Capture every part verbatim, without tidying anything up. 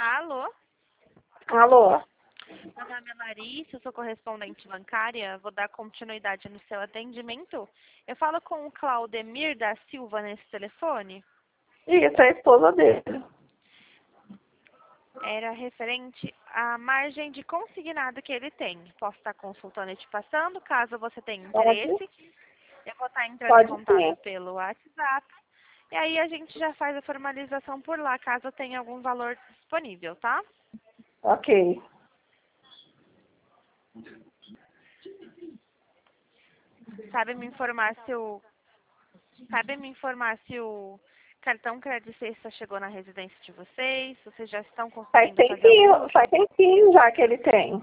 Alô? Alô? Meu nome é Larissa, eu sou correspondente bancária. Vou dar continuidade no seu atendimento. Eu falo com o Claudemir da Silva nesse telefone. Isso, é a esposa dele. Era referente à margem de consignado que ele tem. Posso estar consultando e te passando, caso você tenha Pode? interesse. Eu vou estar entrando em Pode contato sim. pelo WhatsApp. E aí a gente já faz a formalização por lá, caso tenha algum valor disponível, tá? Ok. Sabe me informar se o Sabe me informar se o cartão crédito sexta chegou na residência de vocês? Vocês já estão Faz conseguindo fazer o tempinho, uso? faz tempinho já que ele tem.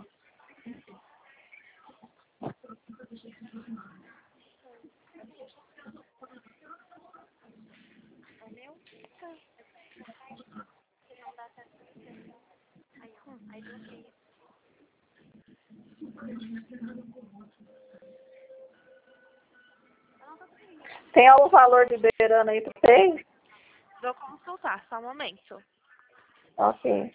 Tem algum valor liberando aí pra vocês? Vou consultar, só um momento. Ok.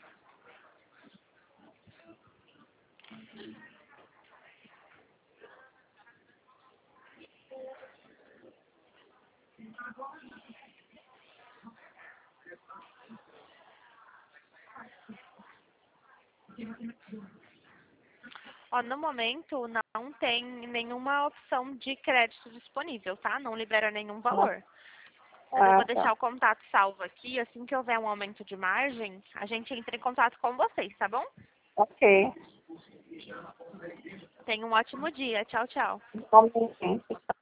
Ó, no momento não tem nenhuma opção de crédito disponível, tá? Não libera nenhum valor. Mas eu Ah, vou deixar tá. o contato salvo aqui. Assim que houver um aumento de margem, a gente entra em contato com vocês, tá bom? Ok. Tenha um ótimo dia. Tchau, tchau. Igualmente.